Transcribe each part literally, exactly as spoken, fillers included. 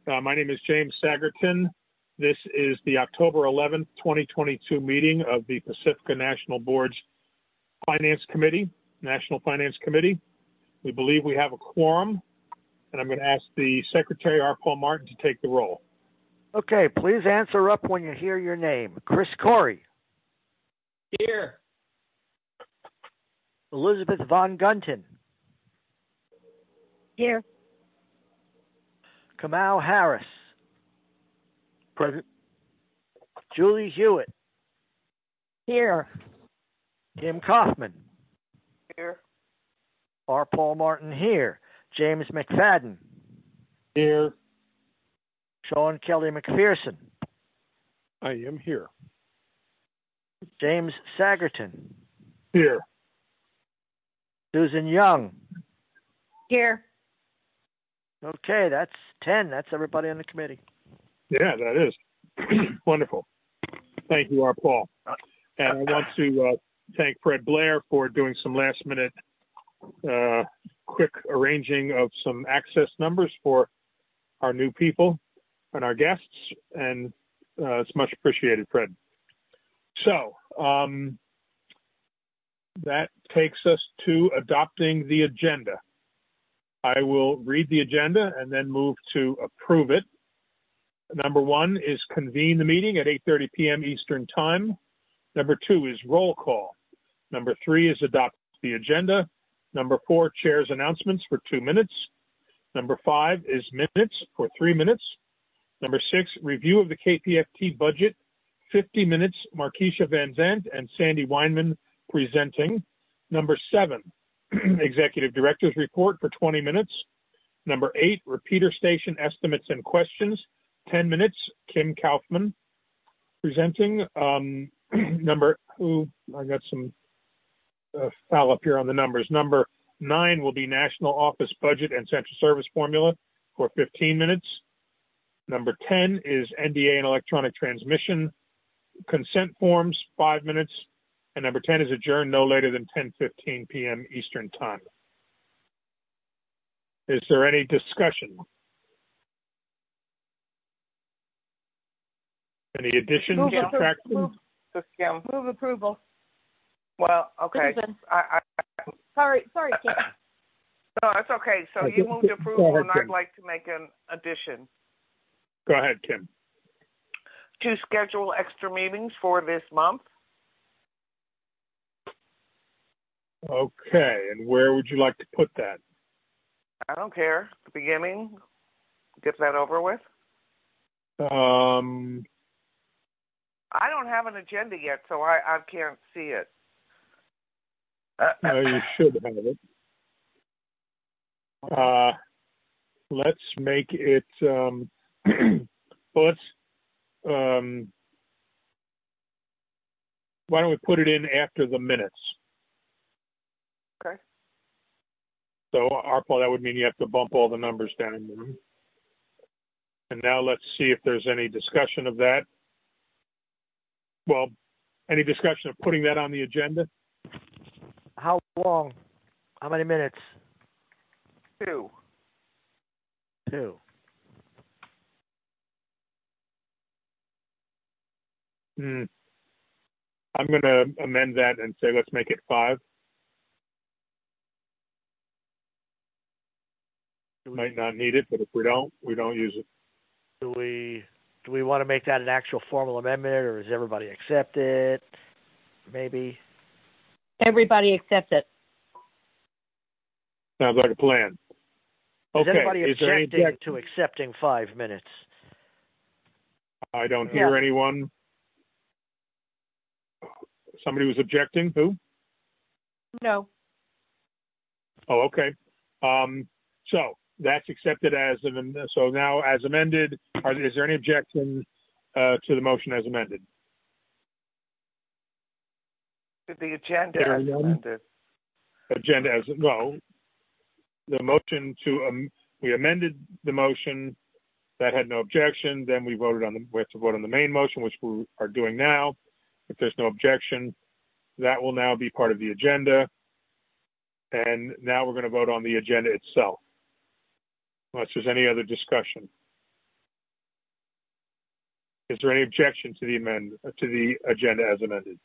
Uh, my name is James Sagerton. This is the October eleventh, twenty twenty-two meeting of the Pacifica National Board's Finance Committee, National Finance Committee. We believe we have a quorum, and I'm going to ask the Secretary, R. Paul Martin, to take the roll. Okay, please answer up when you hear your name. Chris Corey. Here. Elizabeth Von Gunton. Here. Kamau Harris. Present. Julie Hewitt. Here. Kim Kaufman. Here. R. Paul Martin here. James McFadden. Here. Sean Kelly McPherson. I am here. James Sagerton. Here. Susan Young. Here. Okay, that's ten. That's everybody on the committee. Yeah, that is. Wonderful. Thank you, R. Paul. And I want to uh, thank Fred Blair for doing some last minute uh, quick arranging of some access numbers for our new people and our guests. And uh, it's much appreciated, Fred. So um, that takes us to adopting the agenda. I will read the agenda and then move to approve it. Number one is convene the meeting at eight thirty p.m. Eastern Time. Number two is roll call. Number three is adopt the agenda. Number four, chair's announcents for two minutes. Number five is minutes for three minutes. Number six, review of the K P F T budget, fifty minutes, Markeisha Van Zandt and Sandy Weinman presenting. Number seven, executive director's report for twenty minutes. Number eight, repeater station estimates and questions, ten minutes, Kim Kaufman presenting. Um, number, ooh, I got some uh, foul up here on the numbers. Number nine will be national office budget and central service formula for fifteen minutes. Number ten is N D A and electronic transmission consent forms, five minutes. And number ten is adjourned no later than ten fifteen p.m. Eastern Time. Is there any discussion? Any additions, Move subtractions? Move, Kim. move approval. Well, okay. I, I, sorry, sorry, Kim. No, it's okay. So you moved approval, and I'd like to make an addition. Go ahead, Kim. To schedule extra meetings for this month. Okay, and where would you like to put that? I don't care. The beginning, get that over with. Um, I don't have an agenda yet, so I, I can't see it. Uh, you should have it. Uh, let's make it, um, well, let's, um, why don't we put it in after the minutes? Okay. So, Arpaul, that would mean you have to bump all the numbers down. And now let's see if there's any discussion of that. Well, any discussion of putting that on the agenda? How long? How many minutes? Two. Two. Hmm. I'm going to amend that and say let's make it five. Might not need it, but if we don't, we don't use it. Do we do we want to make that an actual formal amendment, or does everybody accept it? Maybe. Everybody accept it. Sounds like a plan. Is Okay. anybody Is there any objecting object- to accepting five minutes? I don't hear Yeah. anyone. Somebody was objecting. Who? No. Oh, okay. Um, so that's accepted as an, so now as amended. Are, is there any objection uh, to the motion as amended? The agenda There as none? amended. Agenda as no. The motion to um, we amended the motion that had no objection. Then we voted on the we have to vote on the main motion, which we are doing now. If there's no objection, that will now be part of the agenda. And now we're going to vote on the agenda itself. Unless there's any other discussion. Is there any objection to the amend to the agenda as amended?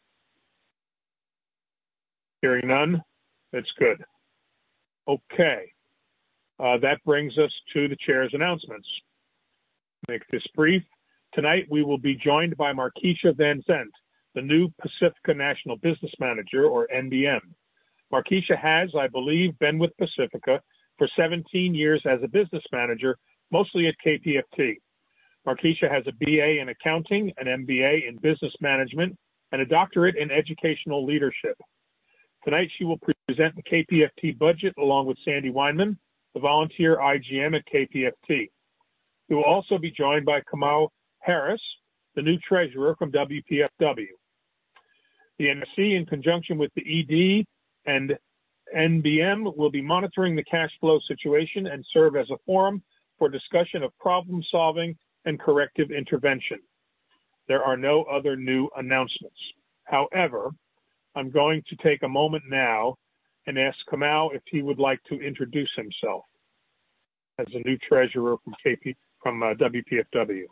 Hearing none, that's good. Okay, uh, that brings us to the chair's announcements. Make this brief. Tonight we will be joined by Markeisha Van Zent, the new Pacifica National Business Manager, or N B M. Markeisha has, I believe, been with Pacifica for seventeen years as a business manager, mostly at K P F T. Markeisha has a B A in accounting, an M B A in business management, and a doctorate in educational leadership. Tonight she will present the K P F T budget along with Sandy Weinman, the volunteer I G M at K P F T. We will also be joined by Kamau Harris, the new treasurer from W P F W. The N S C, in conjunction with the E D and N B M, will be monitoring the cash flow situation and serve as a forum for discussion of problem solving and corrective intervention. There are no other new announcements. However, I'm going to take a moment now and ask Kamau if he would like to introduce himself as a new treasurer from K P from uh, W P F W.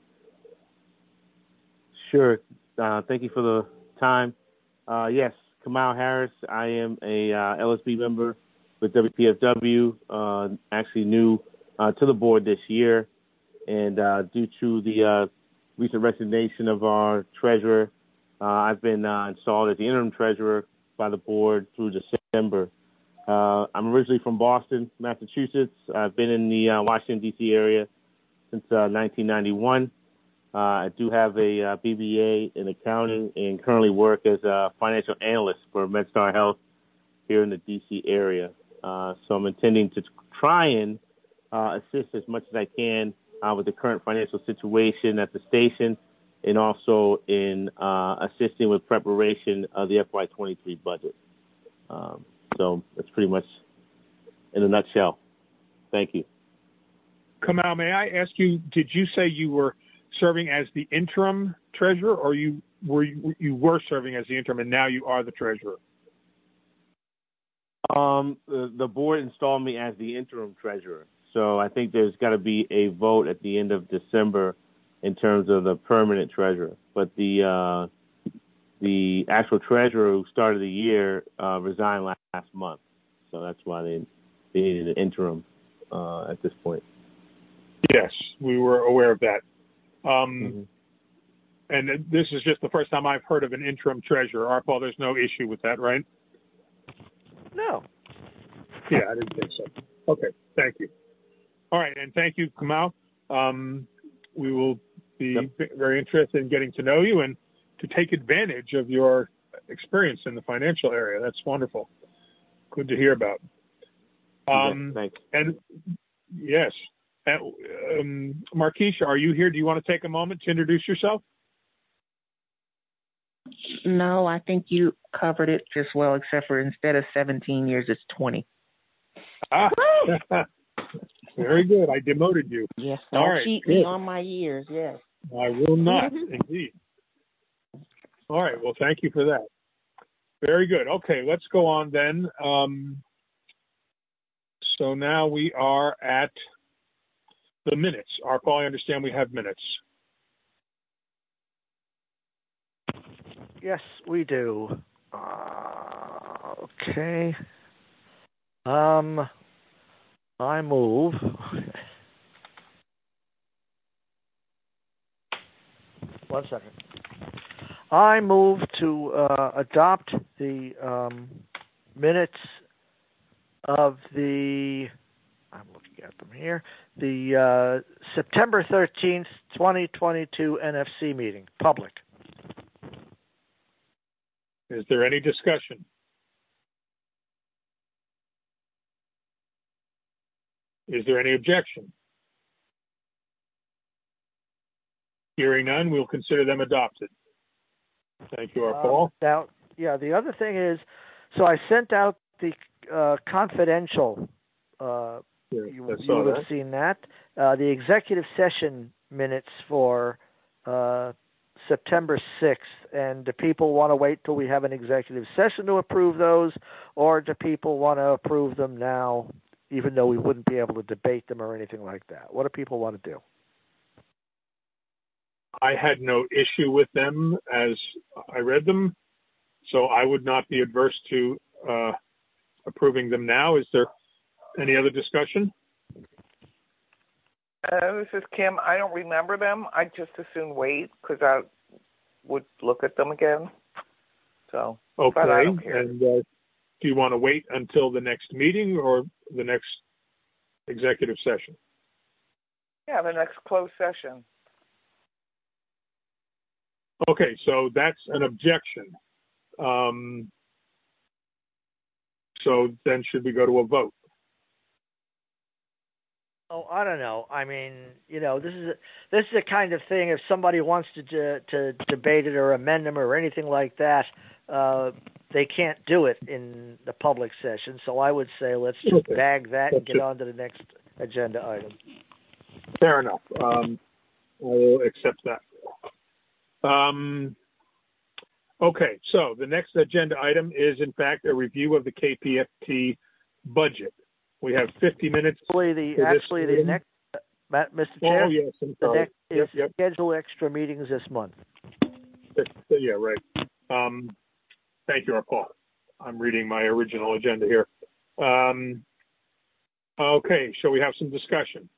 Sure. Uh, thank you for the time. Uh, yes, Kamau Harris. I am a uh, L S B member with W P F W. Uh, actually new uh, to the board this year, and uh, due to the uh, recent resignation of our treasurer, uh, I've been uh, installed as the interim treasurer by the board through December. Uh, I'm originally from Boston, Massachusetts. I've been in the uh, Washington, D C area since uh, nineteen ninety-one. Uh, I do have a uh, B B A in accounting and currently work as a financial analyst for MedStar Health here in the D C area. Uh, so I'm intending to try and uh, assist as much as I can uh, with the current financial situation at the station, and also in uh, assisting with preparation of the F Y twenty-three budget. Um, so that's pretty much in a nutshell. Thank you. Kamau, may I ask you, did you say you were serving as the interim treasurer, or you were you, you were serving as the interim and now you are the treasurer? Um, the, the board installed me as the interim treasurer. So I think there's got to be a vote at the end of December in terms of the permanent treasurer. But the uh, the actual treasurer who started the year uh, resigned last, last month. So that's why they, they needed an interim uh, at this point. Yes, we were aware of that. Um, mm-hmm. And this is just the first time I've heard of an interim treasurer. Arpaul, there's no issue with that, right? No. Yeah, I didn't think so. Okay, thank you. All right, and thank you, Kamau. Um, we will be yep. very interested in getting to know you and to take advantage of your experience in the financial area. That's wonderful. Good to hear about. Um, Thanks. And yes. And, um, Markeisha, are you here? Do you want to take a moment to introduce yourself? No, I think you covered it just well, except for instead of seventeen years, it's twenty. Ah, very good. I demoted you. Yes, all don't right. cheat Good. me on my years, yes. I will not, indeed. All right, well, thank you for that. Very good. Okay, let's go on then. Um, so now we are at the minutes. Arpaul, I understand we have minutes. Yes, we do. Uh, okay. Um, I move. One second. I move to uh, adopt the um, minutes of the, I'm looking at them here, the uh, September thirteenth, twenty twenty-two N F C meeting, public. Is there any discussion? Is there any objection? Hearing none, we'll consider them adopted. Thank you, Arpaul. Um, now, yeah, the other thing is, so I sent out the uh, confidential, uh, yeah, you, you would have that. seen that, uh, the executive session minutes for uh, September sixth, and do people want to wait till we have an executive session to approve those, or do people want to approve them now, even though we wouldn't be able to debate them or anything like that? What do people want to do? I had no issue with them as I read them, so I would not be adverse to uh, approving them now. Is there any other discussion? Uh, this is Kim. I don't remember them. I just as soon wait because I would look at them again. So, okay. But I don't care. And uh, do you want to wait until the next meeting or the next executive session? Yeah, the next closed session. Okay, so that's an objection. Um, so then should we go to a vote? Oh, I don't know. I mean, you know, this is a, this is the kind of thing. If somebody wants to de- to debate it or amend them or anything like that, uh, they can't do it in the public session. So I would say let's just Okay. bag that and That's get it. on to the next agenda item. Fair enough. Um, I will accept that. Um, okay, so the next agenda item is, in fact, a review of the K P F T budget. We have fifty minutes. Actually, the for this actually the item. next, uh, Matt, Mister Chair, Oh, yes, I'm the sorry. next Yep, is yep. schedule extra meetings this month. Yeah, right. Um, thank you, R. Paul. I'm reading my original agenda here. Um, okay, shall we have some discussion?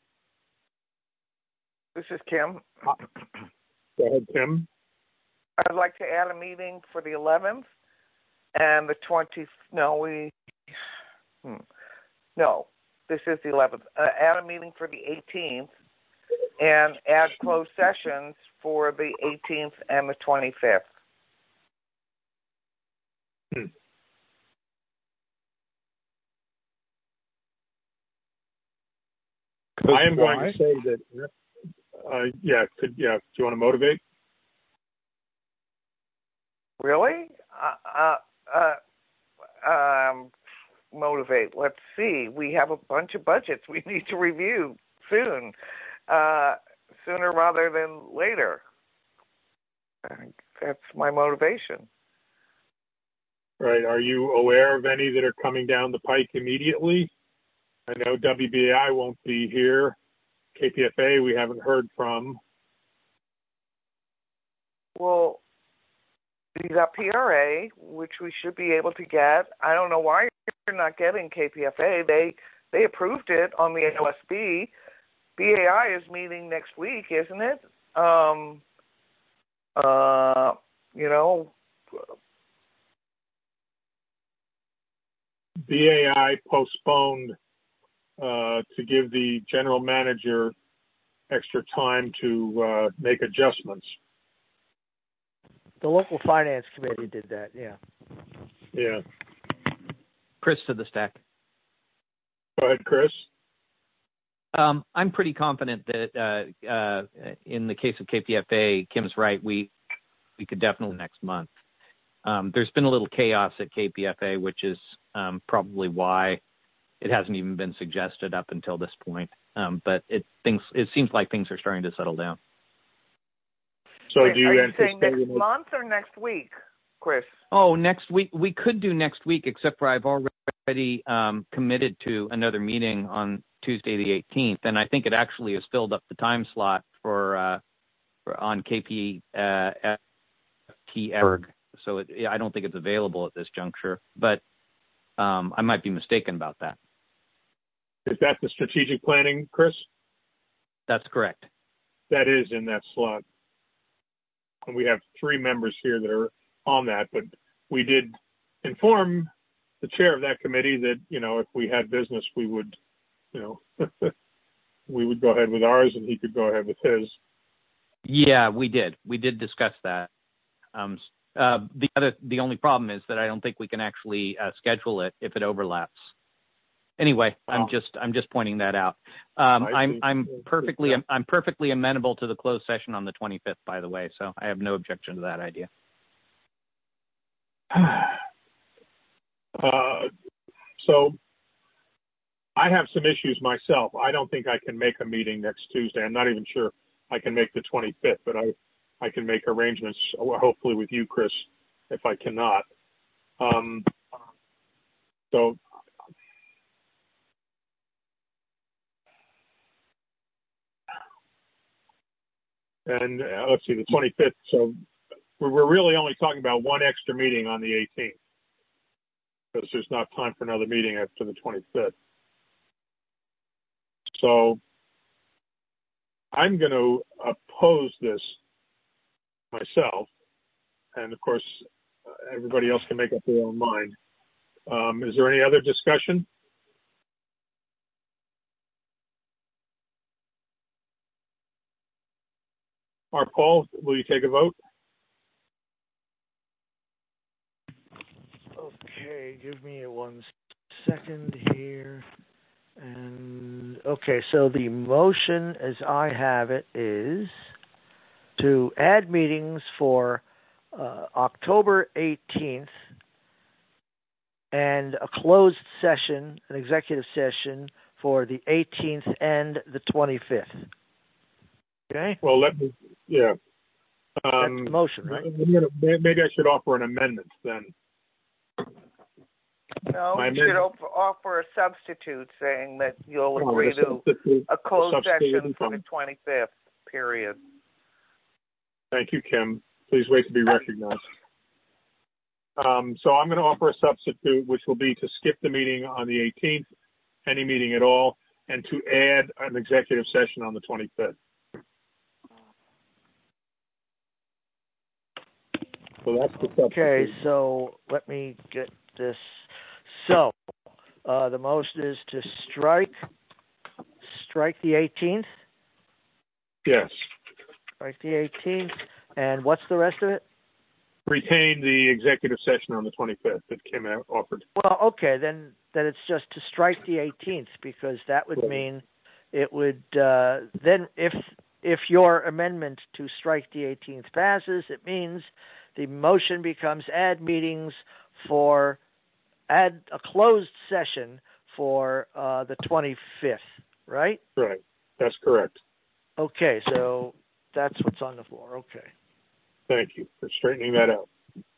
This is Kim. Go ahead, Tim. I'd like to add a meeting for the eleventh and the twentieth. No, we. Hmm. No, this is the eleventh. Uh, add a meeting for the eighteenth and add closed sessions for the eighteenth and the twenty-fifth. Hmm. I am why? going to say that, uh, yeah, could, yeah, do you want to motivate? Really? Uh, uh, uh, um, motivate. Let's see. We have a bunch of budgets we need to review soon, uh, sooner rather than later. That's my motivation. Right. Are you aware of any that are coming down the pike immediately? I know W B I won't be here. K P F A we haven't heard from. Well, we got P R A, which we should be able to get. I don't know why you're not getting K P F A. They they approved it on the L S B. B A I is meeting next week, isn't it? Um, uh, you know. B A I postponed uh, to give the general manager extra time to uh, make adjustments. The local finance committee did that. Yeah. Yeah. Chris to the stack. Go ahead, Chris. Um, I'm pretty confident that uh, uh, in the case of K P F A, Kim's right. We we could definitely next month. Um, there's been a little chaos at K P F A, which is um, probably why it hasn't even been suggested up until this point. Um, but it things it seems like things are starting to settle down. So Wait, do you are you anticipate saying next month or next week, Chris? Oh, next week. We could do next week, except for I've already um, committed to another meeting on Tuesday the eighteenth, and I think it actually has filled up the time slot for, uh, for on K P F T org. So it, I don't think it's available at this juncture, but um, I might be mistaken about that. Is that the strategic planning, Chris? That's correct. That is in that slot. And we have three members here that are on that, but we did inform the chair of that committee that, you know, if we had business, we would, you know, we would go ahead with ours and he could go ahead with his. Yeah, we did. We did discuss that. Um, uh, the other, the only problem is that I don't think we can actually uh, schedule it if it overlaps. Anyway, I'm just I'm just pointing that out. Um, I'm I'm perfectly I'm perfectly amenable to the closed session on the twenty-fifth, by the way. So I have no objection to that idea. Uh, so I have some issues myself. I don't think I can make a meeting next Tuesday. I'm not even sure I can make the twenty-fifth, but I I can make arrangements, hopefully with you, Chris, if I cannot. Um, so. And uh, let's see, the twenty-fifth. So we're we're really only talking about one extra meeting on the eighteenth because there's not time for another meeting after the twenty-fifth. So I'm going to oppose this myself. And of course, uh, everybody else can make up their own mind. Um, is there any other discussion? Our Paul, will you take a vote? Okay, give me one second here. And okay, so the motion as I have it is to add meetings for uh, October eighteenth and a closed session, an executive session for the eighteenth and the twenty-fifth. Okay? Well, let me, yeah. Um, That's the motion, right? I'm gonna, maybe I should offer an amendment then. No, My you should amendment- op- offer a substitute saying that you'll Oh, agree the to substitute- a closed substitute session for the income. twenty-fifth, period. Thank you, Kim. Please wait to be recognized. Um, so I'm going to offer a substitute, which will be to skip the meeting on the eighteenth, any meeting at all, and to add an executive session on the twenty-fifth. So that's the substitute. Okay, so let me get this. So uh, the motion is to strike strike the eighteenth. Yes. Strike the eighteenth, and what's the rest of it? Retain the executive session on the twenty-fifth that Kim offered. Well, okay, then then it's just to strike the eighteenth because that would Right. mean it would uh, then if if your amendment to strike the eighteenth passes, it means the motion becomes add meetings for add a closed session for uh, the twenty-fifth, right? Right. That's correct. Okay, so that's what's on the floor. Okay. Thank you for straightening that out.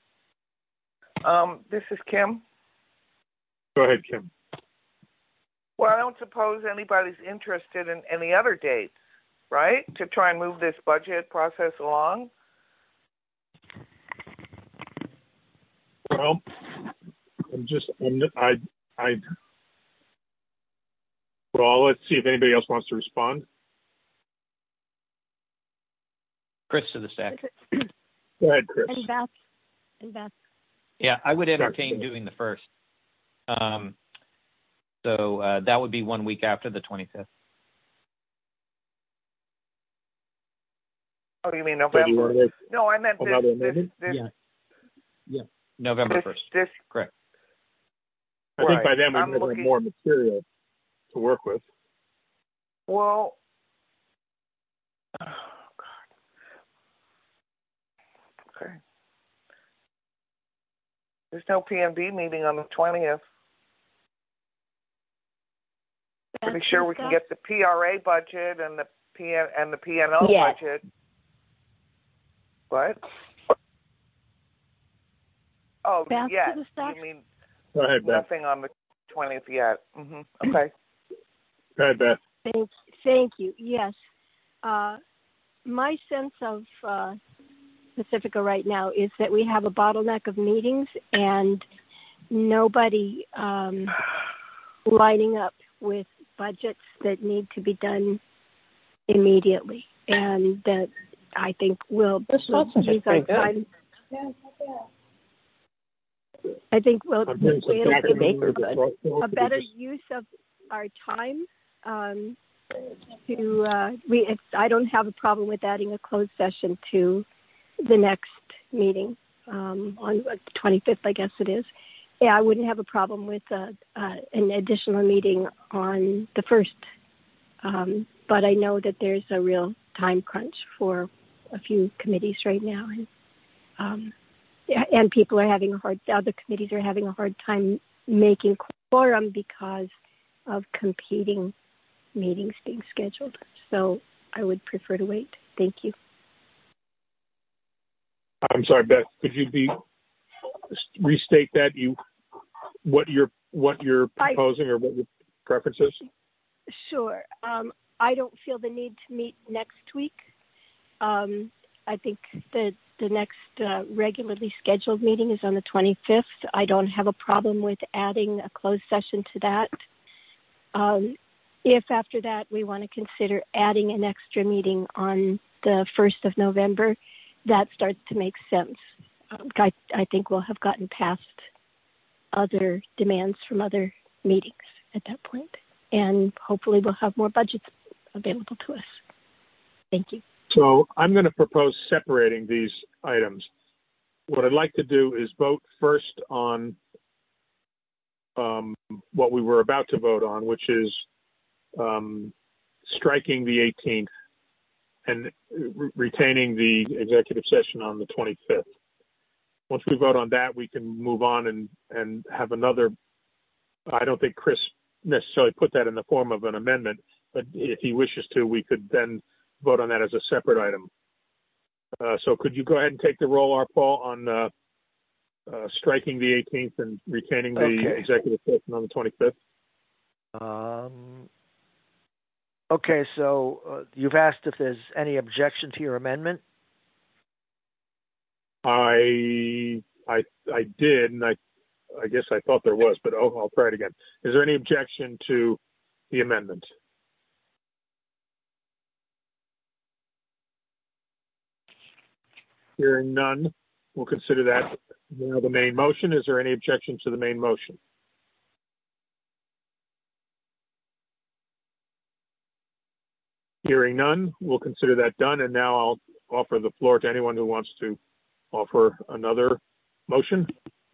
Um, this is Kim. Go ahead, Kim. Well, I don't suppose anybody's interested in any other dates, right? To try and move this budget process along? Well, I'm just, I'm, I, I, well, let's see if anybody else wants to respond. Chris to the stack. Go ahead, Chris. And Beth. And Beth. Yeah, I would entertain Sure. doing the first. Um, so uh, that would be one week after the twenty-fifth. Oh, you mean So do you November? want to make No, I meant this. another this, amendment? this, Yeah. Yeah. November this, first. this, Correct. I think Right. by then we I'm might looking- have more material to work with. well, oh, God. Okay. There's no P N B meeting on the twentieth. Pretty Beth, sure is we can that- get the P R A budget and the P N and the P N O Yes. budget. What? Oh, Beth to yes. the stack? You mean Go ahead, Beth. nothing on the twentieth yet? hmm Okay. Go ahead, Beth. Thank, thank you. Yes. Uh, my sense of uh, Pacifica right now is that we have a bottleneck of meetings and nobody um, lining up with budgets that need to be done immediately. And that I think we'll, we'll use our time. I think we'll, I'm doing some it'll tracking be with the pro- a better use of our time um, to uh, we. It's, I don't have a problem with adding a closed session to the next meeting um, on the twenty-fifth, I guess it is. Yeah, I wouldn't have a problem with uh, uh, an additional meeting on the first, um, but I know that there's a real time crunch for a few committees right now, and um, yeah, and people are having a hard. The other committees are having a hard time making quorum because of competing meetings being scheduled. So I would prefer to wait. Thank you. I'm sorry, Beth. Could you be restate that you what you're what you're I- proposing or what your preference is? Sure. Um, I don't feel the need to meet next week. Um, I think that the next uh, regularly scheduled meeting is on the twenty-fifth. I don't have a problem with adding a closed session to that. Um, if after that we want to consider adding an extra meeting on the first of November, that starts to make sense. I, I think we'll have gotten past other demands from other meetings at that point, and hopefully we'll have more budgets available to us. Thank you. So I'm going to propose separating these items. What I'd like to do is vote first on um, what we were about to vote on, which is um, striking the eighteenth and re- retaining the executive session on the twenty-fifth. Once we vote on that, we can move on and, and have another. I don't think Chris necessarily put that in the form of an amendment, but if he wishes to, we could then vote on that as a separate item. Uh, so could you go ahead and take the roll, R. Paul, on uh, uh, striking the eighteenth and retaining the Okay. executive session on the twenty-fifth? Um, okay, so uh, you've asked if there's any objection to your amendment? I I I did, and I I guess I thought there was, but oh, I'll try it again. Is there any objection to the amendment? Hearing none, we'll consider that now the main motion. Is there any objection to the main motion? Hearing none, we'll consider that done, and now I'll offer the floor to anyone who wants to offer another motion.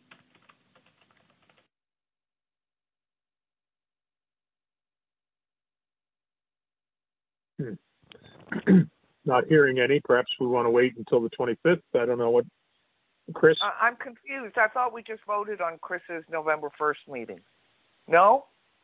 Hmm. Not hearing any. Perhaps we want to wait until the twenty-fifth. I don't know what, Chris? Uh, I'm confused. I thought we just voted on Chris's November first meeting. No?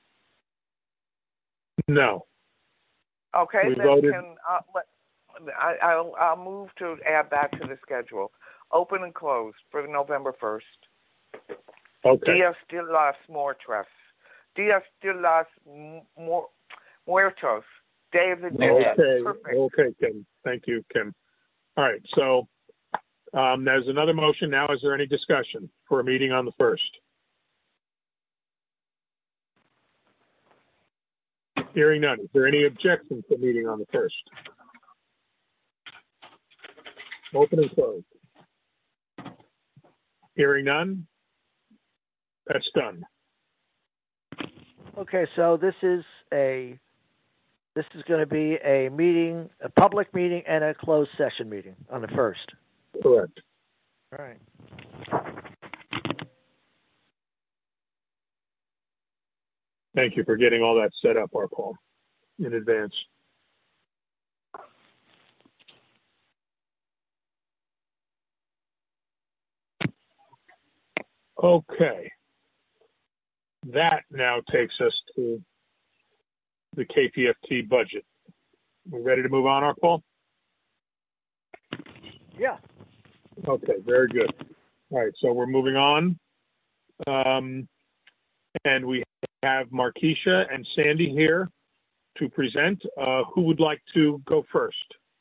No. Okay, We then voted. can, uh, let, I, I'll, I'll move to add that to the schedule. Open and closed for November first. Okay. Días de las Muertas. Días de las mu- Muertos. Day of the Dead. Okay. Perfect. Okay, Kim. Thank you, Kim. All right. So um, there's another motion now. Is there any discussion for a meeting on the first? Hearing none. Is there any objection to meeting on the first? Open and closed. Hearing none. That's done. Okay, so this is a this is going to be a meeting, a public meeting, and a closed session meeting on the first. Correct. All right. Thank you for getting all that set up, R. Paul, in advance. Okay. That now takes us to the K P F T budget. We ready to move on, R. Paul? Yeah. Okay, very good. All right, so we're moving on. Um, and we have Markeisha and Sandy here to present. Uh, who would like to go first?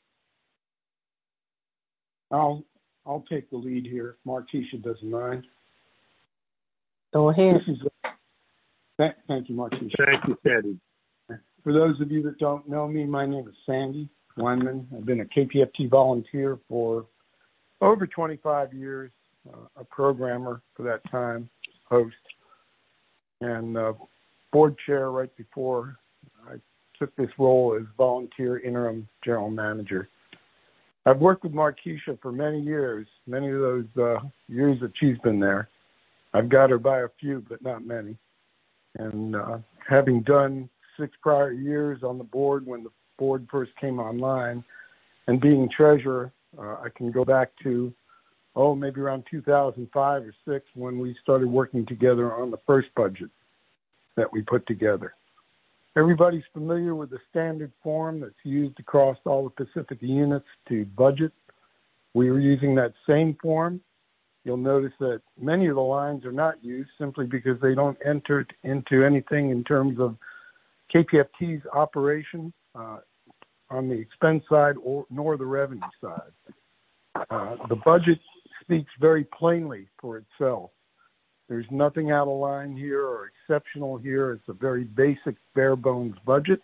I'll I'll take the lead here. Markeisha doesn't mind. Go ahead. This is, th- thank you, Markeisha. Thank you, Sandy. For those of you that don't know me, my name is Sandy Weinman. I've been a K P F T volunteer for over twenty-five years, uh, a programmer for that time, host, and uh, board chair right before I took this role as volunteer interim general manager. I've worked with Markeisha for many years, many of those uh, years that she's been there. I've got her by a few, but not many. And uh, having done six prior years on the board when the board first came online, and being treasurer, uh, I can go back to, oh, maybe around two thousand five or six when we started working together on the first budget that we put together. Everybody's familiar with the standard form that's used across all the Pacific units to budget. We were using that same form. You'll notice that many of the lines are not used simply because they don't enter into anything in terms of K P F T's operation. Uh, on the expense side or nor the revenue side. Uh, the budget speaks very plainly for itself. There's nothing out of line here or exceptional here. It's a very basic, bare bones budget.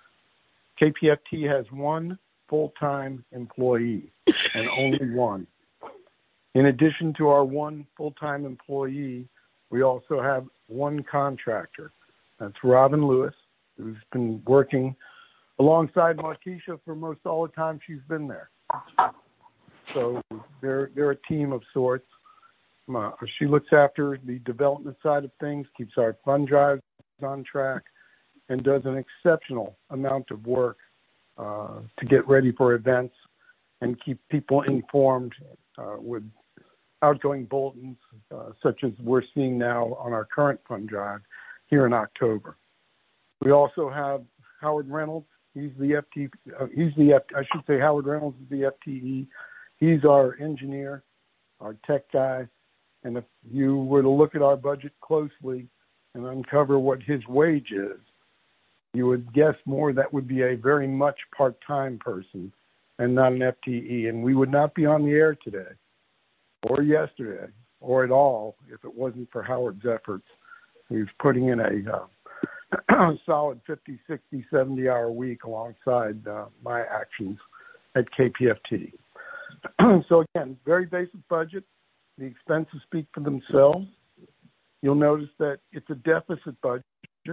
K P F T has one full-time employee and only one. In addition to our one full-time employee, we also have one contractor. That's Robin Lewis, who's been working alongside Markeisha for most all the time she's been there. So they're they're a team of sorts. Uh, she looks after the development side of things, keeps our fund drives on track, and does an exceptional amount of work uh, to get ready for events and keep people informed uh, with outgoing bulletins, uh, such as we're seeing now on our current fund drive here in October. We also have Howard Reynolds. He's the F T. Uh, he's the F, I should say Howard Reynolds is the F T E. He's our engineer, our tech guy. And if you were to look at our budget closely and uncover what his wage is, you would guess more that would be a very much part-time person and not an F T E. And we would not be on the air today or yesterday or at all if it wasn't for Howard's efforts. He's putting in a uh, solid fifty, sixty, seventy hour week alongside uh, my actions at K P F T. So again, very basic budget. The expenses speak for themselves. You'll notice that it's a deficit budget.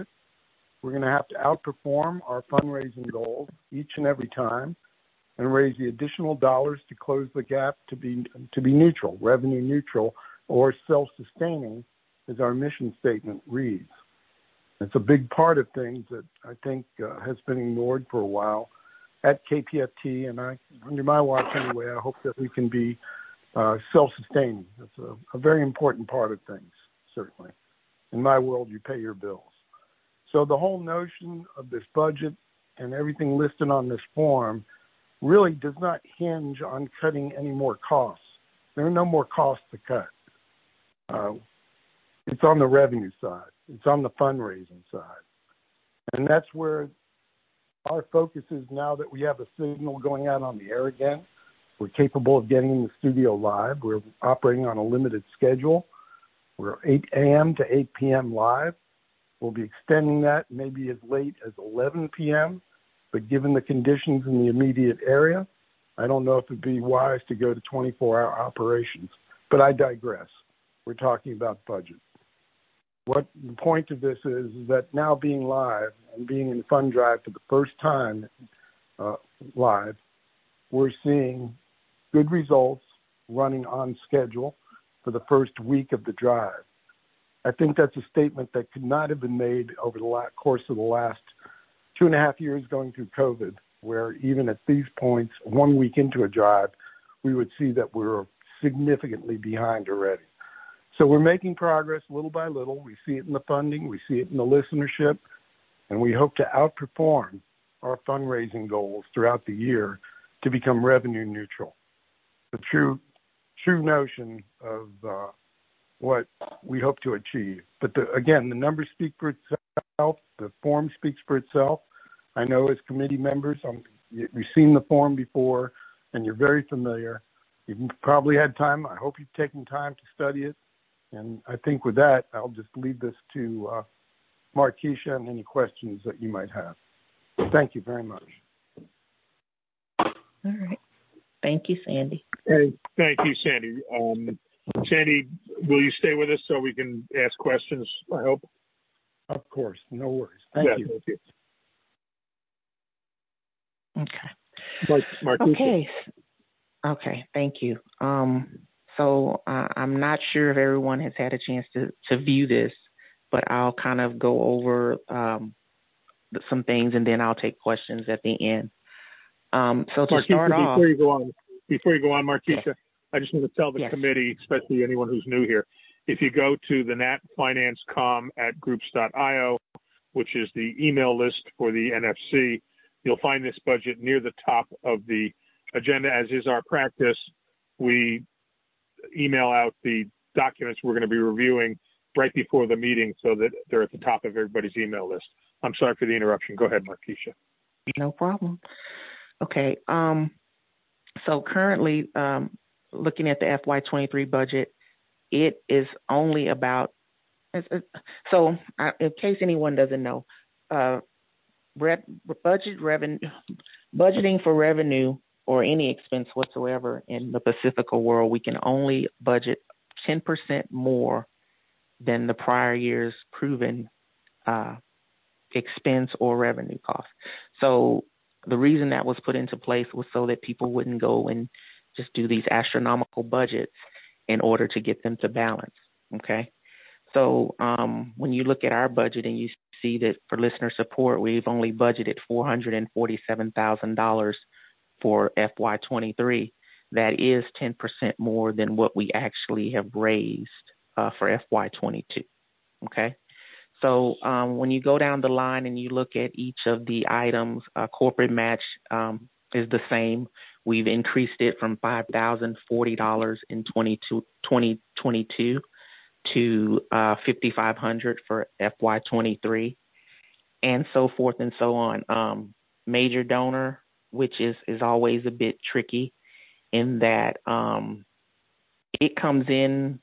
We're going to have to outperform our fundraising goals each and every time and raise the additional dollars to close the gap to be to be neutral, revenue neutral, or self-sustaining, as our mission statement reads. It's a big part of things that I think uh, has been ignored for a while at K P F T, and I, under my watch anyway, I hope that we can be uh, self-sustaining. That's a, a very important part of things, certainly. In my world, you pay your bills. So the whole notion of this budget and everything listed on this form really does not hinge on cutting any more costs. There are no more costs to cut. Uh, it's on the revenue side. It's on the fundraising side. And that's where our focus is now that we have a signal going out on the air again. We're capable of getting in the studio live. We're operating on a limited schedule. We're eight a.m. to eight p.m. live. We'll be extending that maybe as late as eleven p.m., but given the conditions in the immediate area, I don't know if it'd be wise to go to twenty-four hour operations, but I digress. We're talking about budget. What the point of this is, is that now being live and being in Fund Drive for the first time uh, live, we're seeing good results running on schedule for the first week of the drive. I think that's a statement that could not have been made over the la- course of the last two and a half years going through COVID, where even at these points, one week into a drive, we would see that we're significantly behind already. So we're making progress little by little. We see it in the funding, we see it in the listenership, and we hope to outperform our fundraising goals throughout the year to become revenue neutral. The true, true notion of uh, what we hope to achieve. But the, again, the numbers speak for itself. The form speaks for itself. I know as committee members, um, you've seen the form before, and you're very familiar. You've probably had time. I hope you've taken time to study it. And I think with that, I'll just leave this to uh, Markeisha and any questions that you might have. Thank you very much. All right. Thank you, Sandy. Hey, thank you, Sandy. Um, Sandy, will you stay with us so we can ask questions, I hope? Of course. No worries. Thank yeah, you. Thank you. Okay. Mark, okay. Okay. Thank you. Um, so uh, I'm not sure if everyone has had a chance to, to view this, but I'll kind of go over um, some things and then I'll take questions at the end. Um, so to Markeisha, start before off, you go on, before you go on, Markeisha, yes. I just want to tell the yes. committee, especially anyone who's new here, if you go to the nat finance com at groups dot io, which is the email list for the N F C, you'll find this budget near the top of the agenda. As is our practice, we email out the documents we're going to be reviewing right before the meeting so that they're at the top of everybody's email list. I'm sorry for the interruption. Go ahead, Markeisha. No problem. Okay. Um, so currently, um, looking at the F Y twenty-three budget, it is only about, it's, it's, so I, in case anyone doesn't know, uh, re- budget revenue, budgeting for revenue or any expense whatsoever in the Pacifica world, we can only budget ten percent more than the prior year's proven uh, expense or revenue cost. So the reason that was put into place was so that people wouldn't go and just do these astronomical budgets in order to get them to balance. Okay. So um, when you look at our budget and you see that for listener support, we've only budgeted four hundred forty-seven thousand dollars for F Y twenty-three. That is ten percent more than what we actually have raised uh, for F Y twenty-two. Okay. So um, when you go down the line and you look at each of the items, uh, corporate match um, is the same. We've increased it from five thousand forty dollars in twenty twenty-two to uh, five thousand five hundred dollars for F Y twenty-three, and so forth and so on. Um, major donor, which is, is always a bit tricky in that um, it comes in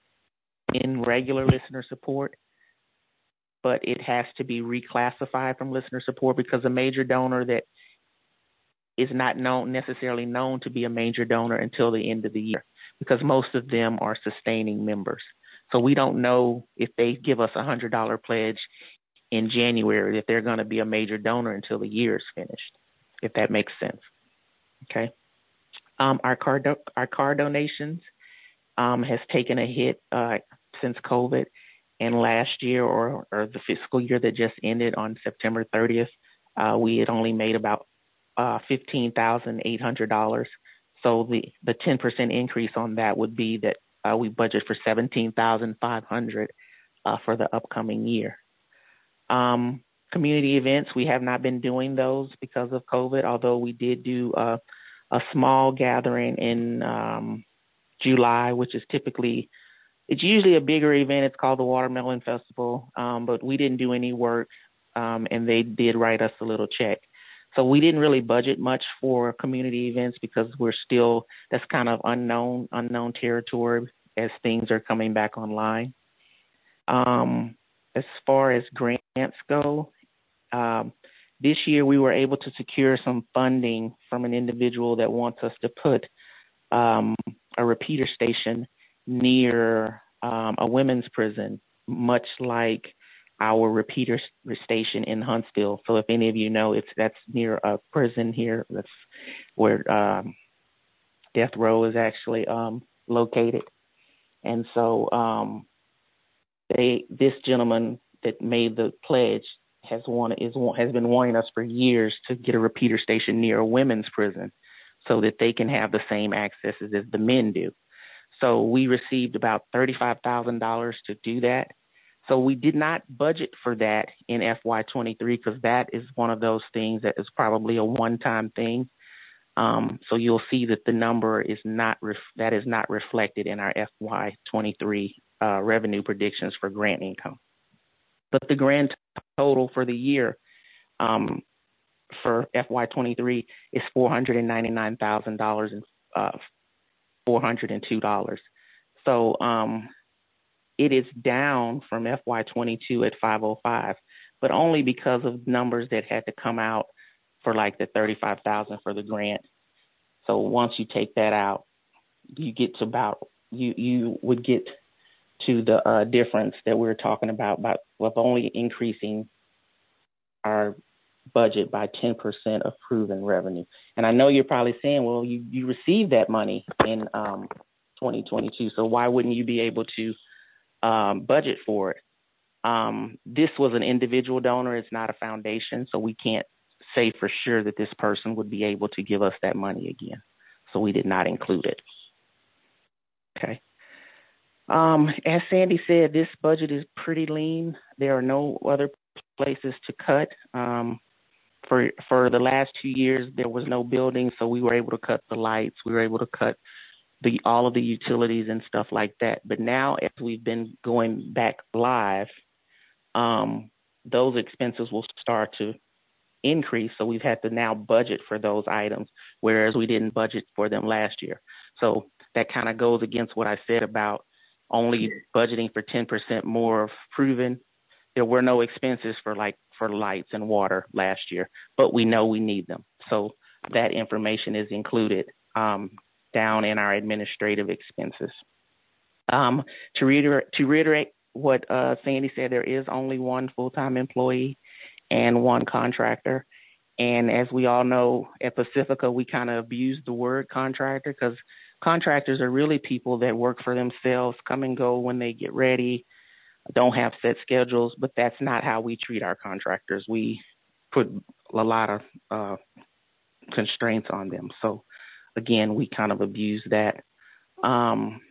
in regular listener support, but it has to be reclassified from listener support because a major donor that is not known necessarily known to be a major donor until the end of the year, because most of them are sustaining members. So we don't know if they give us a one hundred dollars pledge in January that they're going to be a major donor until the year is finished, if that makes sense. Okay. Um, our car do- our car donations um, has taken a hit uh, since COVID. And last year, or, or the fiscal year that just ended on September thirtieth, uh, we had only made about uh, fifteen thousand eight hundred dollars. So the, the ten percent increase on that would be that uh, we budget for seventeen thousand five hundred dollars uh, for the upcoming year. Um, community events, we have not been doing those because of COVID, although we did do uh, a small gathering in um, July, which is typically It's usually a bigger event. It's called the Watermelon Festival, um, but we didn't do any work, um, and they did write us a little check. So we didn't really budget much for community events because we're still, that's kind of unknown, unknown territory as things are coming back online. Um, as far as grants go, um, this year we were able to secure some funding from an individual that wants us to put um, a repeater station near um, a women's prison, much like our repeater station in Huntsville. So if any of you know, it's that's near a prison here. That's where um, death row is actually um, located. And so um, they, this gentleman that made the pledge has wanted is has been wanting us for years to get a repeater station near a women's prison, so that they can have the same accesses as the men do. So we received about thirty-five thousand dollars to do that. So we did not budget for that in F Y twenty-three because that is one of those things that is probably a one-time thing. Um, so you'll see that the number is not ref- that is not reflected in our F Y twenty-three uh, revenue predictions for grant income. But the grand total for the year um, for F Y twenty-three is four hundred ninety-nine thousand dollars and uh, four hundred two dollars. So um, it is down from F Y twenty-two at five oh five, but only because of numbers that had to come out for like the thirty-five thousand for the grant. So once you take that out, you get to about, you, you would get to the uh, difference that we we're talking about, about with only increasing our budget by ten percent of proven revenue. And I know you're probably saying, well, you, you received that money in um, twenty twenty-two, so why wouldn't you be able to um, budget for it? Um, this was an individual donor. It's not a foundation, so we can't say for sure that this person would be able to give us that money again. So we did not include it. Okay. Um, as Sandy said, this budget is pretty lean. There are no other places to cut. Um, for for the last two years, there was no building, so we were able to cut the lights. We were able to cut the all of the utilities and stuff like that. But now, as we've been going back live, um, those expenses will start to increased, so we've had to now budget for those items, whereas we didn't budget for them last year. So that kind of goes against what I said about only budgeting for ten percent more of proven. There were no expenses for like for lights and water last year, but we know we need them. So that information is included um, down in our administrative expenses. Um, to reiterate, to reiterate what uh, Sandy said, there is only one full-time employee and one contractor. And as we all know, at Pacifica, we kind of abuse the word contractor because contractors are really people that work for themselves, come and go when they get ready, don't have set schedules, but that's not how we treat our contractors. We put a lot of uh, constraints on them. So, again, we kind of abuse that. Um,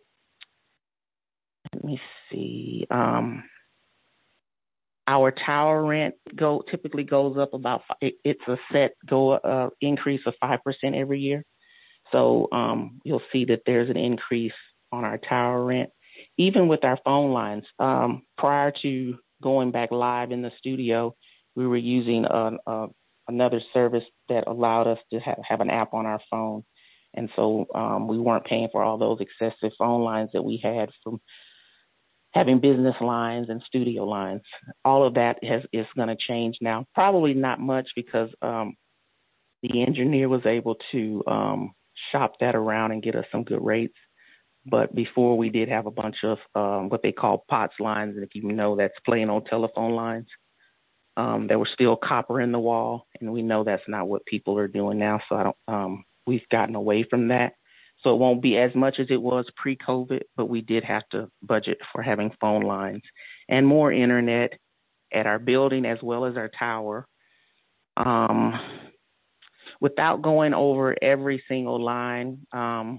let me see. Um, our tower rent go typically goes up about. It, it's a set go uh, increase of five percent every year. So um, you'll see that there's an increase on our tower rent. Even with our phone lines, um, prior to going back live in the studio, we were using a, a, another service that allowed us to have, have an app on our phone. And so um, we weren't paying for all those excessive phone lines that we had from having business lines and studio lines. All of that has, is going to change now. Probably not much because um, the engineer was able to um, shop that around and get us some good rates. But before we did have a bunch of um, what they call POTS lines, and if you know, that's plain old telephone lines. Um, there was still copper in the wall, and we know that's not what people are doing now. So I don't. Um, we've gotten away from that. So it won't be as much as it was pre-COVID, but we did have to budget for having phone lines and more internet at our building as well as our tower. Um, without going over every single line, um,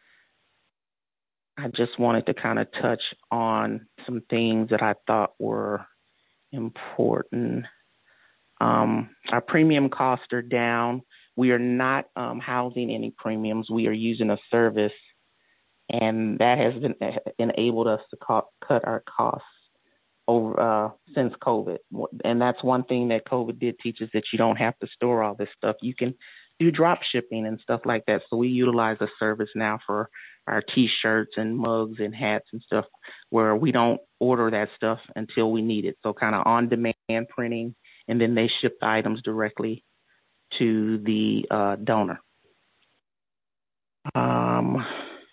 I just wanted to kind of touch on some things that I thought were important. Um, our premium costs are down. We are not um, housing any premiums. We are using a service, and that has been enabled us to co- cut our costs over uh, since COVID. And that's one thing that COVID did teach us, that you don't have to store all this stuff. You can do drop shipping and stuff like that. So we utilize a service now for our T-shirts and mugs and hats and stuff where we don't order that stuff until we need it. So kind of on-demand printing, and then they ship the items directly to the uh, donor. Um,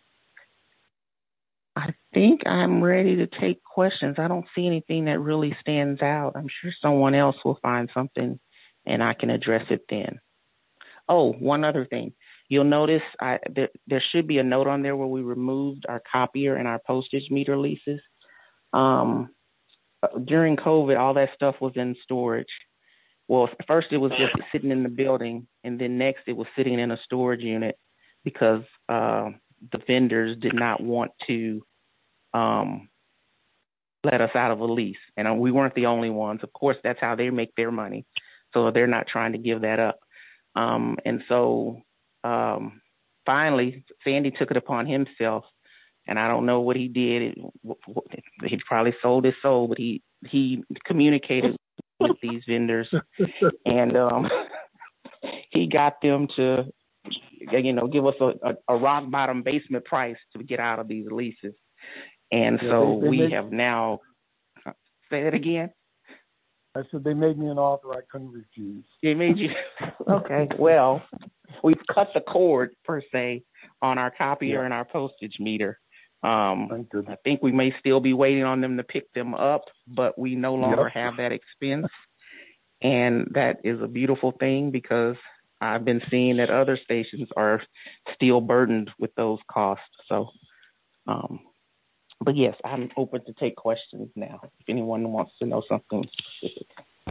I think I'm ready to take questions. I don't see anything that really stands out. I'm sure someone else will find something and I can address it then. Oh, one other thing. You'll notice I, there, there should be a note on there where we removed our copier and our postage meter leases. Um, during COVID, all that stuff was in storage. Well, first it was just sitting in the building, and then next it was sitting in a storage unit because uh, the vendors did not want to um, let us out of a lease. And we weren't the only ones. Of course, that's how they make their money. So they're not trying to give that up. Um, and so um, finally, Sandy took it upon himself, and I don't know what he did. He probably sold his soul, but he, he communicated with these vendors, and um, he got them to, you know, give us a, a, a rock bottom basement price to get out of these leases. And yeah, so they, they we made, have now, say it again. I said they made me an offer I couldn't refuse. They made you, okay, well, we've cut the cord, per se, on our copier yeah. and our postage meter. Um, I think we may still be waiting on them to pick them up, but we no longer yep. have that expense. And that is a beautiful thing because I've been seeing that other stations are still burdened with those costs. So, um, but yes, I'm open to take questions now if anyone wants to know something specific.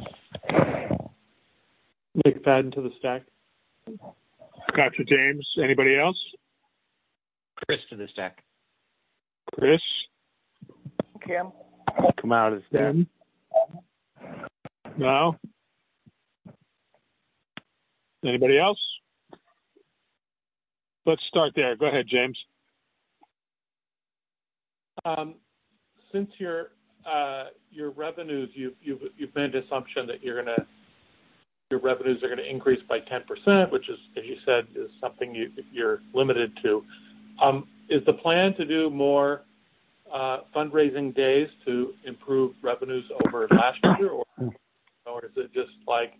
Nick Fadden to the stack. Gotcha, James. Anybody else? Chris to the stack. Chris? Kim? Come out of the stack. No? Anybody else? Let's start there. Go ahead, James. Um, since your uh, your revenues, you've you've you've made an assumption that you're going to your revenues are going to increase by ten percent, which is, as you said, is something you, you're limited to. Um, is the plan to do more uh, fundraising days to improve revenues over last year, or, or is it just like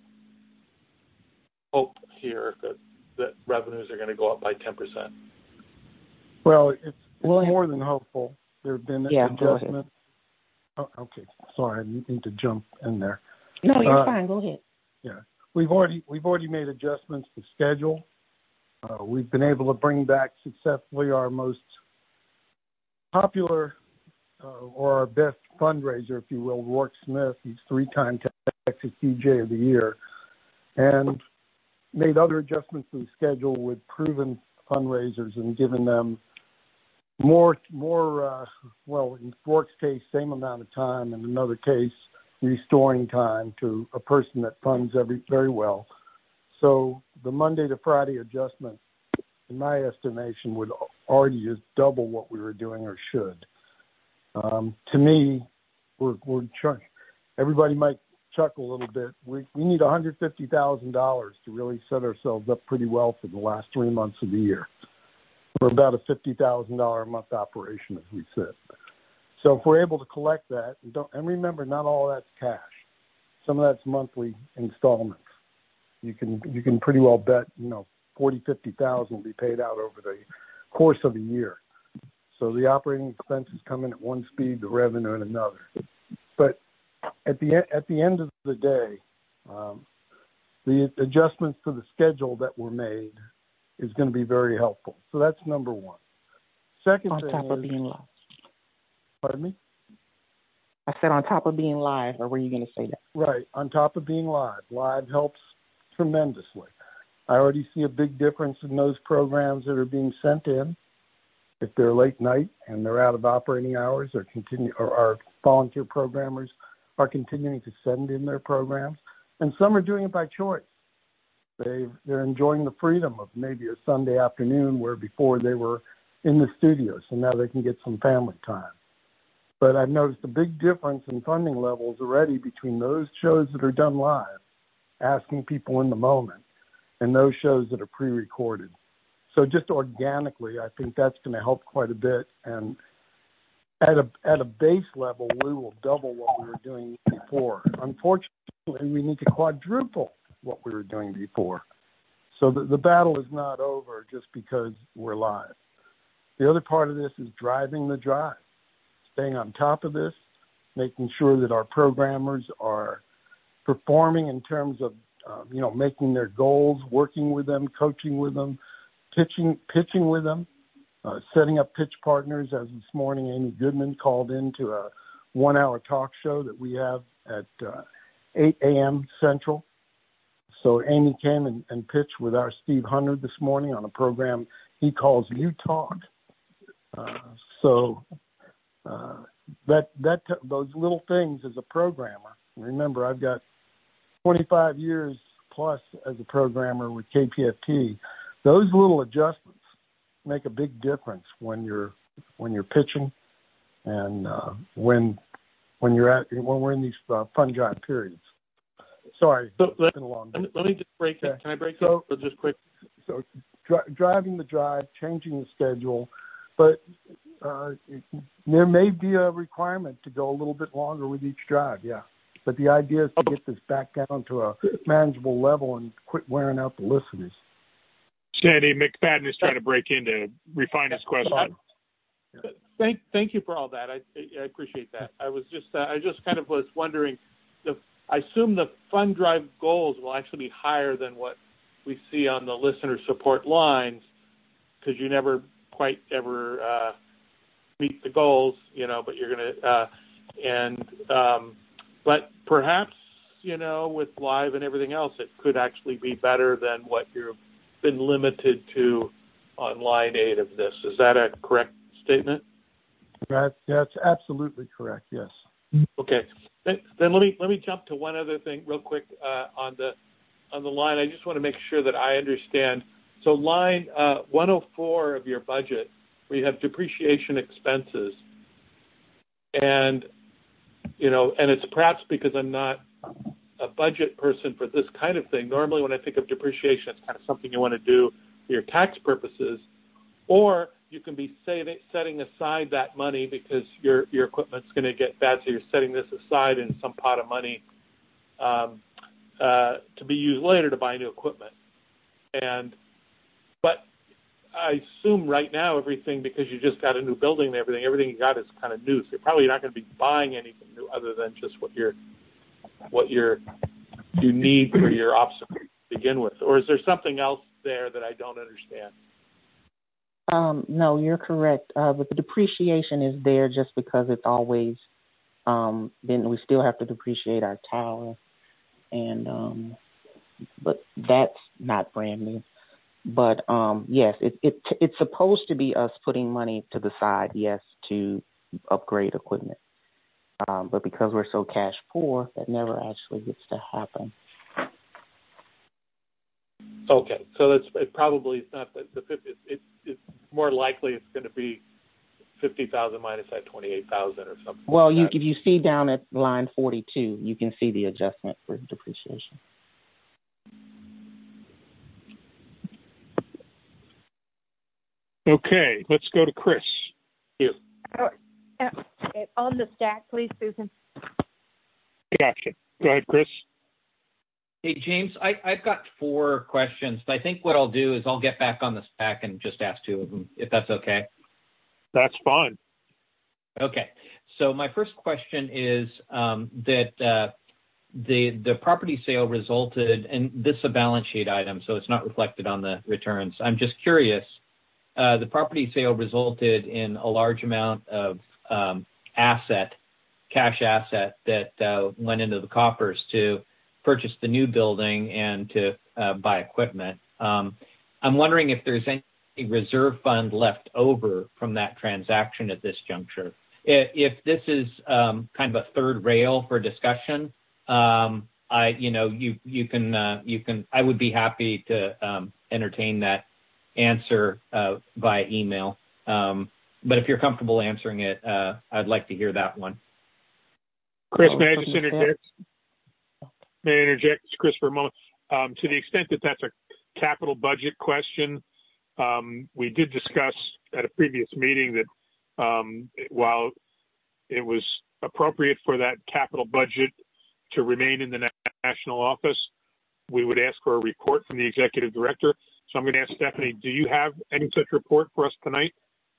hope here that, that revenues are going to go up by ten percent? Well, it's, it's more than hopeful. There have been yeah, adjustments. Oh, okay, sorry, I need to jump in there. No, you're uh, fine. Go ahead. Yeah, we've already we've already made adjustments to schedule. Uh, we've been able to bring back successfully our most popular uh, or our best fundraiser, if you will, Rourke Smith. He's three-time Texas D J of the Year, and made other adjustments to the schedule with proven fundraisers and given them more, more. Uh, well, in Rourke's case, same amount of time, in another case, restoring time to a person that funds every very well. So the Monday to Friday adjustment, in my estimation, would already just double what we were doing or should. Um, to me, we're, we're trying. Everybody might chuckle a little bit. We we need one hundred fifty thousand dollars to really set ourselves up pretty well for the last three months of the year. We're about a fifty thousand dollars a month operation as we sit. So if we're able to collect that, and, don't, and remember, not all that's cash. Some of that's monthly installments. You can you can pretty well bet, you know, forty, fifty thousand will be paid out over the course of a year. So the operating expenses come in at one speed, the revenue at another. But at the at the end of the day, um, the adjustments to the schedule that were made is going to be very helpful. So that's number one. Second on thing top of is, being live. Pardon me? I said on top of being live, or were you going to say that? Right, on top of being live. Live helps tremendously. I already see a big difference in those programs that are being sent in. If they're late night and they're out of operating hours, or continue, or our volunteer programmers are continuing to send in their programs, and some are doing it by choice. They they're enjoying the freedom of maybe a Sunday afternoon where before they were in the studio, so now they can get some family time. But I've noticed a big difference in funding levels already between those shows that are done live, asking people in the moment, and those shows that are pre-recorded. So just organically, I think that's going to help quite a bit. And at a at a base level, we will double what we were doing before. Unfortunately, we need to quadruple what we were doing before. So the, the battle is not over just because we're live. The other part of this is driving the drive, staying on top of this, making sure that our programmers are performing in terms of, uh, you know, making their goals, working with them, coaching with them, pitching pitching with them, uh, setting up pitch partners. As this morning, Amy Goodman called into a one-hour talk show that we have at uh, eight a.m. Central. So Amy came and, and pitched with our Steve Hunter this morning on a program he calls You Talk. Uh, so uh, that that those little things as a programmer. Remember, I've got twenty-five years plus as a programmer with K P F T. Those little adjustments make a big difference when you're when you're pitching and uh, when when you're at when we're in these uh, fun drive periods. Sorry, so it's been a long day. Let me just break it. Okay. Can I break so, it? So just quick. So dri- driving the drive, changing the schedule, but uh, there may be a requirement to go a little bit longer with each drive. Yeah. But the idea is to get this back down to a manageable level and quit wearing out the listeners. Sandy McFadden is trying to break in to refine his question. Thank, thank you for all that. I, I appreciate that. I was just, uh, I just kind of was wondering. The, I assume the fund drive goals will actually be higher than what we see on the listener support lines, because you never quite ever uh, meet the goals, you know. But you're gonna, uh, and um, but perhaps, you know, with live and everything else, it could actually be better than what you've been limited to on line eight of this. Is that a correct statement? That, that's absolutely correct. Yes. Okay. Then, then let me let me jump to one other thing real quick uh, on the on the line. I just want to make sure that I understand. So line uh, one oh four of your budget, where you have depreciation expenses, and you know, and it's perhaps because I'm not a budget person for this kind of thing. Normally when I think of depreciation, it's kind of something you want to do for your tax purposes, or you can be setting aside that money because your your equipment's going to get bad, so you're setting this aside in some pot of money um, uh, to be used later to buy new equipment. And but I assume right now everything, because you just got a new building and everything, everything you got is kind of new. So you're probably not going to be buying anything new other than just what you're what you're you need for your ops to begin with. Or is there something else there that I don't understand? Um, no, you're correct. Uh, but the depreciation is there just because it's always um, been. We still have to depreciate our tower, and um, but that's not brand new. But um, yes, it, it it's supposed to be us putting money to the side, yes, to upgrade equipment. Um, but because we're so cash poor, that never actually gets to happen. Okay, so that's it. Probably it's not the, the fifty. It, it's more likely it's going to be fifty thousand minus that twenty-eight thousand or something. Well, like you that. if you see down at line forty-two, you can see the adjustment for depreciation. Okay, let's go to Chris. You. Oh, uh, on the stack, please, Susan. Gotcha. Go ahead, Chris. Hey, James, I, I've got four questions. I think what I'll do is I'll get back on the stack and just ask two of them, if that's okay. That's fine. Okay. So my first question is um, that uh, the the property sale resulted, and this is a balance sheet item, so it's not reflected on the returns. I'm just curious. Uh, the property sale resulted in a large amount of um, asset, cash asset that uh, went into the coffers to purchase the new building and to uh, buy equipment. Um, I'm wondering if there's any reserve fund left over from that transaction at this juncture. If, if this is um, kind of a third rail for discussion, um, I, you know, you you can uh, you can. I would be happy to um, entertain that answer uh, via email. Um, but if you're comfortable answering it, uh, I'd like to hear that one. Chris, may I just interject? May I interject, Chris, for a moment? Um, to the extent that that's a capital budget question, um, we did discuss at a previous meeting that um, while it was appropriate for that capital budget to remain in the national office, we would ask for a report from the executive director. So I'm going to ask Stephanie, do you have any such report for us tonight?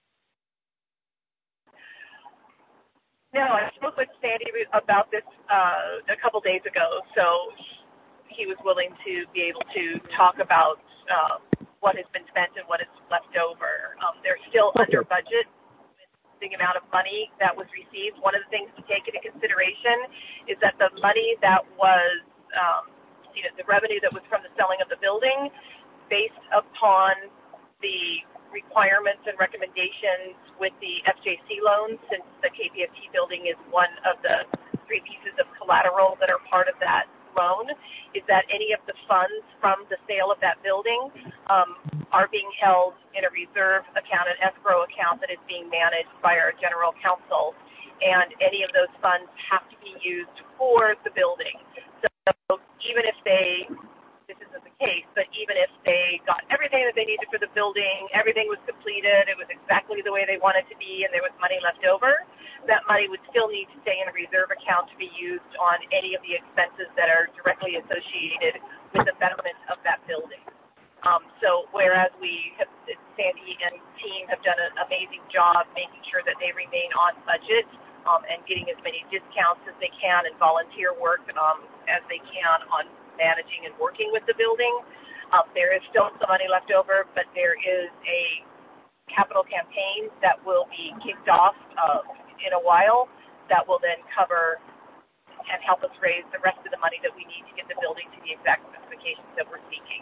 No, I spoke with Sandy about this uh, a couple days ago, so he was willing to be able to talk about uh, what has been spent and what is left over. Um, they're still okay. under budget with the amount of money that was received. One of the things to take into consideration is that the money that was, um, you know, the revenue that was from the selling of the building, based upon the requirements and recommendations with the F J C loan, since the K P F T building is one of the three pieces of collateral that are part of that loan, is that any of the funds from the sale of that building um, are being held in a reserve account, an escrow account that is being managed by our general counsel, and any of those funds have to be used for the building. So even if they this isn't the case, but even if they got everything that they needed for the building, everything was completed, it was exactly the way they wanted to be, and there was money left over, that money would still need to stay in a reserve account to be used on any of the expenses that are directly associated with the betterment of that building. Um, so whereas we, have, Sandy and team have done an amazing job making sure that they remain on budget um, and getting as many discounts as they can and volunteer work um, as they can on managing and working with the building. Um, there is still some money left over, but there is a capital campaign that will be kicked off uh, in a while that will then cover and help us raise the rest of the money that we need to get the building to the exact specifications that we're seeking.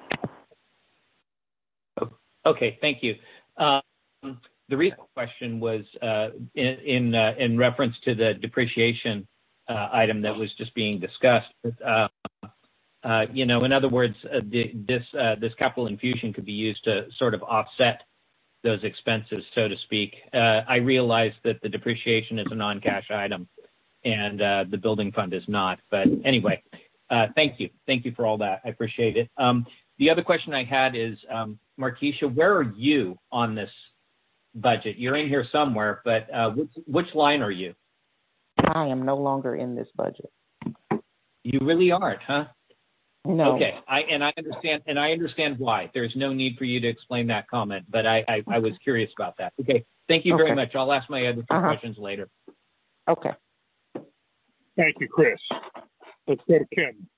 Okay, thank you. Um, the reason question was uh, in in, uh, in reference to the depreciation uh, item that was just being discussed. Uh, Uh, you know, in other words, uh, the, this uh, this capital infusion could be used to sort of offset those expenses, so to speak. Uh, I realize that the depreciation is a non-cash item, and uh, the building fund is not. But anyway, uh, thank you. Thank you for all that. I appreciate it. Um, the other question I had is, um, Markeisha, where are you on this budget? You're in here somewhere, but uh, which, which line are you? I am no longer in this budget. You really aren't, huh? No. Okay, I and I understand, and I understand why. There's no need for you to explain that comment, but I, I, I was curious about that. Okay, thank you very Okay. much. I'll ask my other two Uh-huh. questions later. Okay. Thank you, Chris. Let's go to Kim.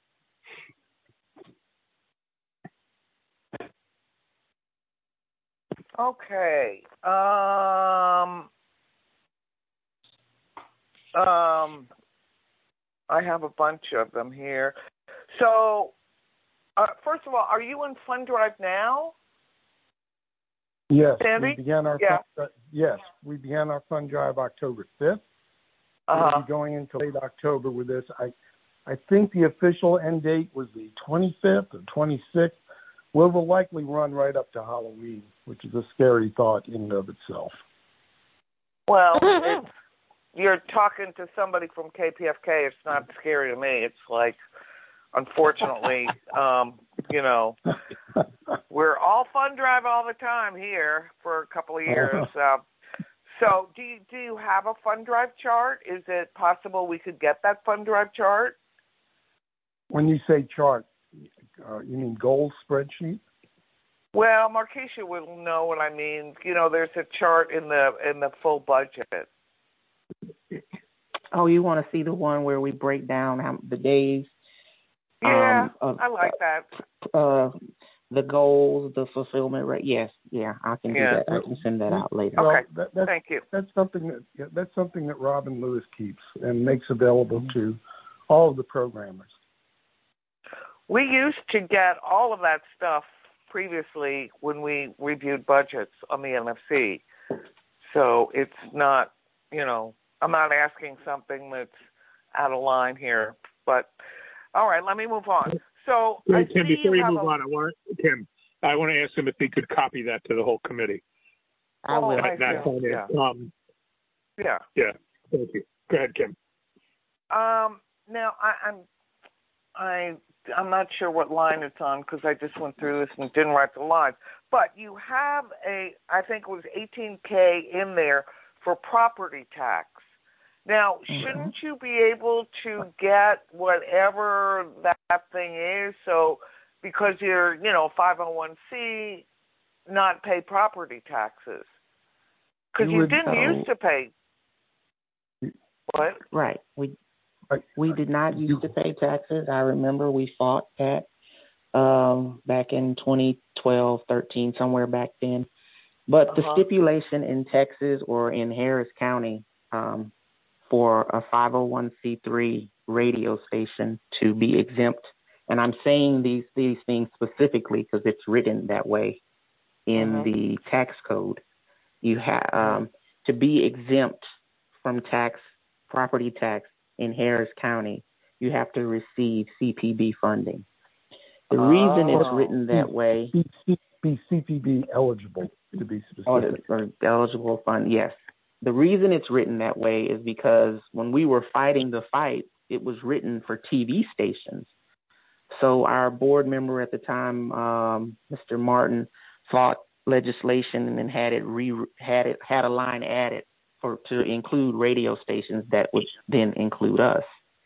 Okay. Um, um, I have a bunch of them here. So, uh, first of all, are you in Fund Drive now? Yes, Sandy? we began our Yeah. fund, yes, we began our fund drive October fifth. Uh-huh. We'll be going into late October with this. I, I think the official end date was the twenty-fifth or twenty-sixth. We will likely run right up to Halloween, which is a scary thought in and of itself. Well, it's, you're talking to somebody from K P F K. It's not scary to me. It's like, unfortunately, um, you know, we're all fund drive all the time here for a couple of years. Uh, so do you, do you have a fund drive chart? Is it possible we could get that fund drive chart? When you say chart, uh, you mean goals spreadsheet? Well, Markeisha will know what I mean. You know, there's a chart in the in the full budget. Oh, you want to see the one where we break down how, the days? Yeah, um, of, I like that. Uh, the goals, the fulfillment rate. Yes, yeah, I can do Yeah. that. I can send that out later. Well, Okay, that, that's, thank you. That's something that yeah, that's something that Robin Lewis keeps and makes available to all of the programmers. We used to get all of that stuff previously when we reviewed budgets on the N F C. So it's not, you know, I'm not asking something that's out of line here. But, all right, let me move on. So, Hey, I Tim, see before you you have move a, on, I want Tim. I want to ask him if he could copy that to the whole committee. I will. Oh, I That, see. that, Yeah. um, yeah. yeah. Thank you. Go ahead, Kim. Um, now, I, I'm I, I'm not sure what line it's on because I just went through this and didn't write the lines. But you have a, I think it was eighteen K in there for property tax. Now, shouldn't you be able to get whatever that thing is? So, because you're, you know, five oh one c, not pay property taxes? Because You you, would, didn't uh, used to pay. What? Right. We Right. we did not used to pay taxes. I remember we fought that um, back in twenty twelve, thirteen, somewhere back then. But the Uh-huh. stipulation in Texas or in Harris County um, for a five oh one c three radio station to be exempt, and I'm saying these these things specifically because it's written that way in Uh-huh. the tax code. You have um, to be exempt from tax, property tax in Harris County, you have to receive C P B funding. The Oh. reason it's written that way, Be, be C P B eligible, to be specific. or, or eligible fund, yes. The reason it's written that way is because when we were fighting the fight, it was written for T V stations. So our board member at the time, um, Mister Martin, fought legislation and then had it re had it had a line added for to include radio stations that would then include us.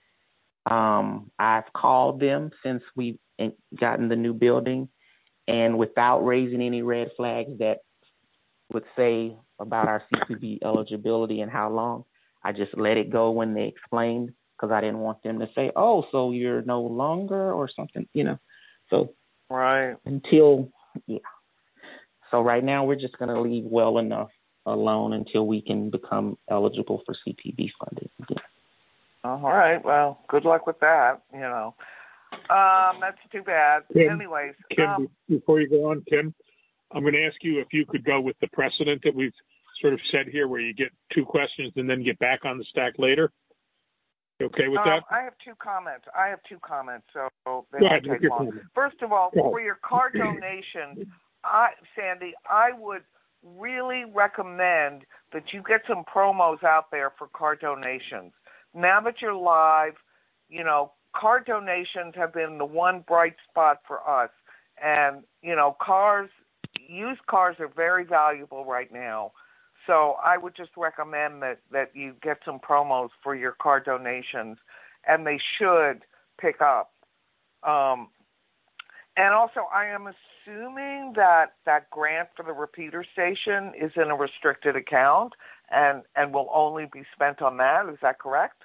Um, I've called them since we've gotten the new building, and without raising any red flags that would say about our C P B eligibility and how long, I just let it go when they explained, because I didn't want them to say, oh, so you're no longer or something, you know. So right until, yeah. So right now we're just going to leave well enough alone until we can become eligible for C P B funding again. All right. Well, good luck with that. You know, um, that's too bad. Kim, Anyways, Kim, um, before you go on, Kim, I'm going to ask you if you could go with the precedent that we've sort of set here, where you get two questions and then get back on the stack later. You okay with um, that? I have two comments. I have two comments, so they Go won't ahead, make take your long. comment. First of all, Go ahead. for your car donation, I, Sandy, I would really recommend that you get some promos out there for car donations. Now that you're live, you know, car donations have been the one bright spot for us. And, you know, cars, used cars are very valuable right now. So I would just recommend that, that you get some promos for your car donations, and they should pick up. Um, and also, I am assuming that that grant for the repeater station is in a restricted account and, and will only be spent on that. Is that correct?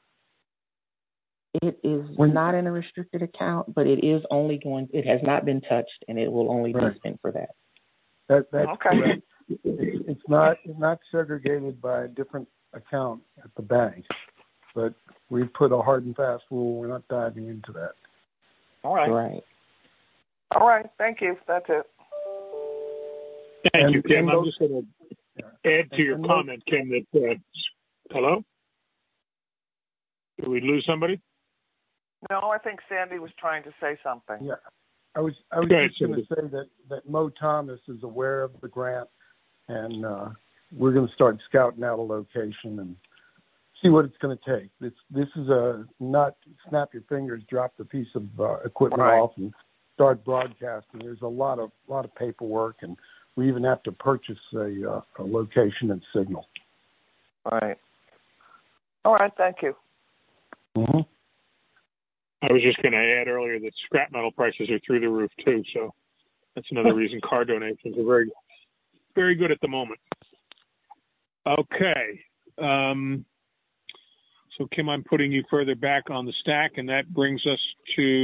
It is not in a restricted account, but it is only going, it has not been touched, and it will only Right. be spent for that. That, that's Okay. correct. It's not it's not segregated by a different account at the bank, but we've put a hard and fast rule. We're not diving into that. All right. Right. All right. Thank you. That's it. Thank And- you, Kim. and I'm those- just going to add to And- your and those- comment, Kim, that, uh, hello? Did we lose somebody? No, I think Sandy was trying to say something. Yeah, I was I was Go ahead, just going to say that that Mo Thomas is aware of the grant, and uh, we're going to start scouting out a location and see what it's going to take. This this is a not snap your fingers, drop the piece of uh, equipment Right. off, and start broadcasting. There's a lot of lot of paperwork, and we even have to purchase a, uh, a location and signal. All right. All right. Thank you. Mm-hmm. I was just going to add earlier that scrap metal prices are through the roof, too. So that's another reason car donations are very, very good at the moment. Okay. Um, so, Kim, I'm putting you further back on the stack, and that brings us to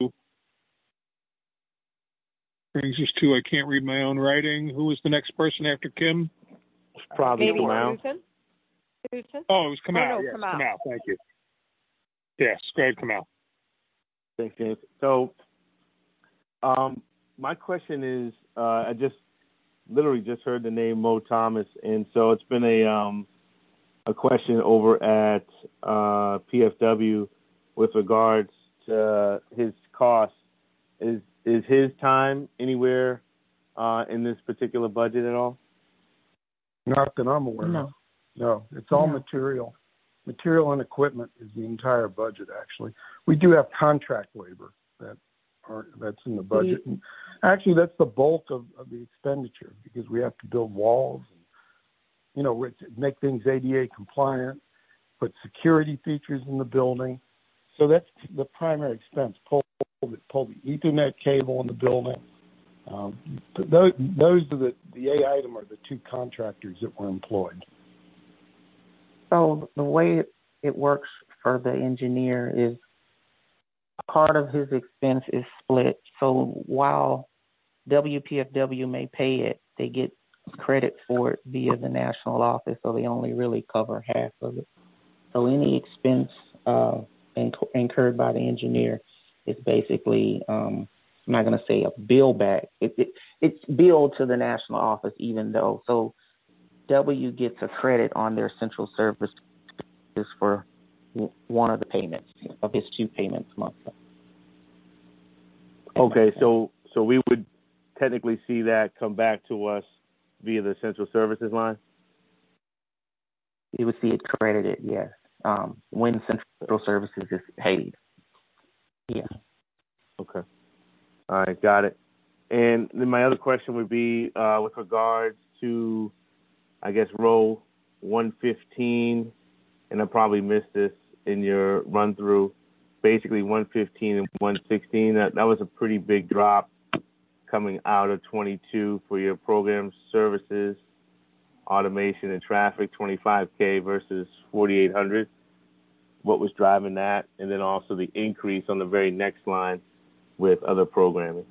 brings us to I can't read my own writing. Who is the next person after Kim? Probably Maybe Kamau. Susan? Susan? Oh, it was Kamau. Oh, no, yes, Kamau. Kamau. Thank you. Yes, go ahead, Kamau. Thanks, James. So, um, my question is, uh, I just literally just heard the name Mo Thomas, and so it's been a um, a question over at uh, P F W with regards to his costs. Is is his time anywhere uh, in this particular budget at all? Not that I'm aware No. of. No, it's all No. material. Material and equipment is the entire budget, actually. We do have contract labor that are that's in the budget. And actually, that's the bulk of, of the expenditure because we have to build walls and, you know, make things A D A compliant, put security features in the building. So that's the primary expense, pull, pull the Ethernet cable in the building. Um, those, those are the, the A item are the two contractors that were employed. So the way it, it works for the engineer is part of his expense is split. So while W P F W may pay it, they get credit for it via the national office, so they only really cover half of it. So any expense uh, inc- incurred by the engineer is basically, um, I'm not going to say a bill back. It, it, it's billed to the national office even though. So W gets a credit on their central service for one of the payments of his two payments monthly. Okay, so so we would technically see that come back to us via the central services line? You would see it credited, yes, um, when central services is paid. Yeah. Okay. All right, got it. And then my other question would be uh, with regards to, I guess, row one fifteen, and I probably missed this in your run-through, basically one fifteen and one sixteen. That, that was a pretty big drop coming out of twenty-two for your program services, automation and traffic, twenty-five K versus forty-eight hundred. What was driving that? And then also the increase on the very next line with other programming.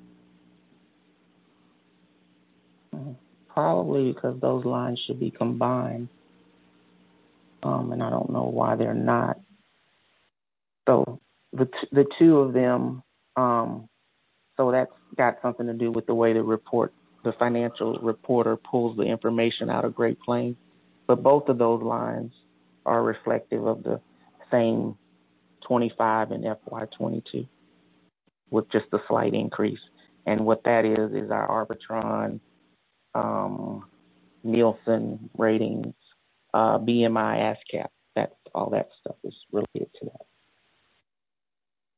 Probably because those lines should be combined, um, and I don't know why they're not. So the t- the two of them, um, so that's got something to do with the way the report, the financial reporter pulls the information out of Great Plains. But both of those lines are reflective of the same twenty-five in F Y twenty-two, with just a slight increase. And what that is is our Arbitron, um, Nielsen ratings, uh, B M I, ASCAP. That's all that stuff is related to that.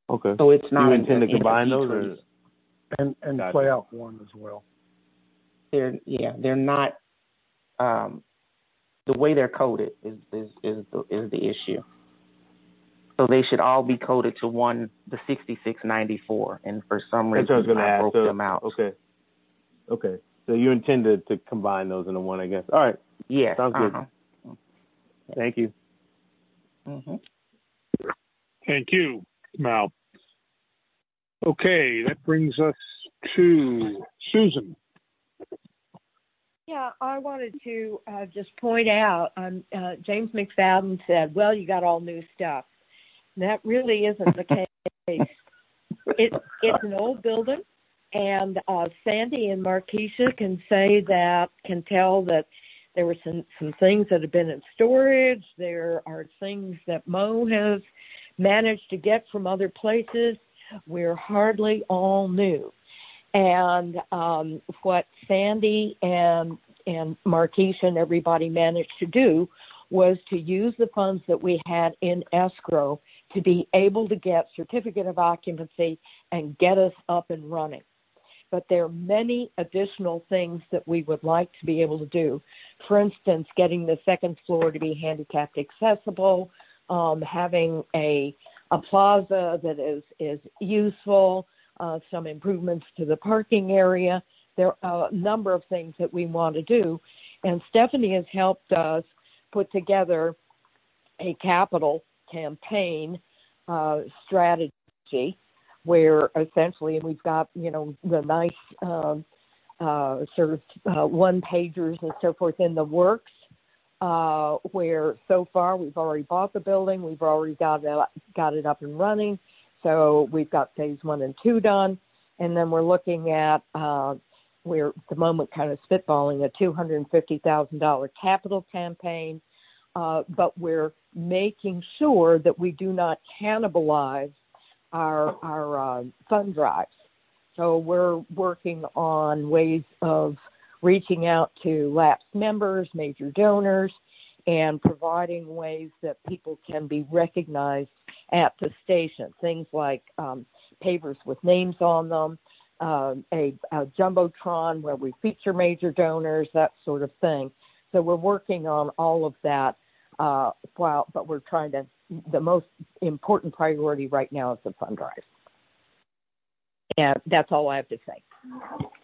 Okay. So it's not. Do you intend a, to combine those, or? and and Gotcha. play out one as well. They're yeah, they're not. Um, the way they're coded is is is the, is the issue. So they should all be coded to one, the sixty-six ninety-four, and for some reason That's what I, was I ask. broke So, them out. Okay. Okay. So you intend to, to combine those into one, I guess. All right. Yes. Sounds uh-huh. good. Thank you. Mm-hmm. Thank you, Mal. Okay, that brings us to Susan. Yeah, I wanted to uh, just point out, um, uh, James McFadden said, well, you got all new stuff. That really isn't the case. It, it's an old building, and uh, Sandy and Markeisha can say that, can tell that there were some, some things that have been in storage. There are things that Mo has managed to get from other places. We're hardly all new. And um, what Sandy and and Markeisha and everybody managed to do was to use the funds that we had in escrow to be able to get certificate of occupancy and get us up and running. But there are many additional things that we would like to be able to do. For instance, getting the second floor to be handicapped accessible, um, having a a plaza that is, is useful, uh, some improvements to the parking area. There are a number of things that we want to do. And Stephanie has helped us put together a capital campaign uh, strategy where essentially we've got, you know, the nice um, uh, sort of uh, one-pagers and so forth in the works. Uh, where so far we've already bought the building, we've already got it, got it up and running, so we've got phase one and two done, and then we're looking at, uh, we're at the moment kind of spitballing a two hundred fifty thousand dollars capital campaign, uh, but we're making sure that we do not cannibalize our, our uh, fund drives. So we're working on ways of reaching out to lapsed members, major donors, and providing ways that people can be recognized at the station. Things like um, pavers with names on them, uh, a, a jumbotron where we feature major donors, that sort of thing. So we're working on all of that, uh, while, but we're trying to, the most important priority right now is the fund drive. And that's all I have to say.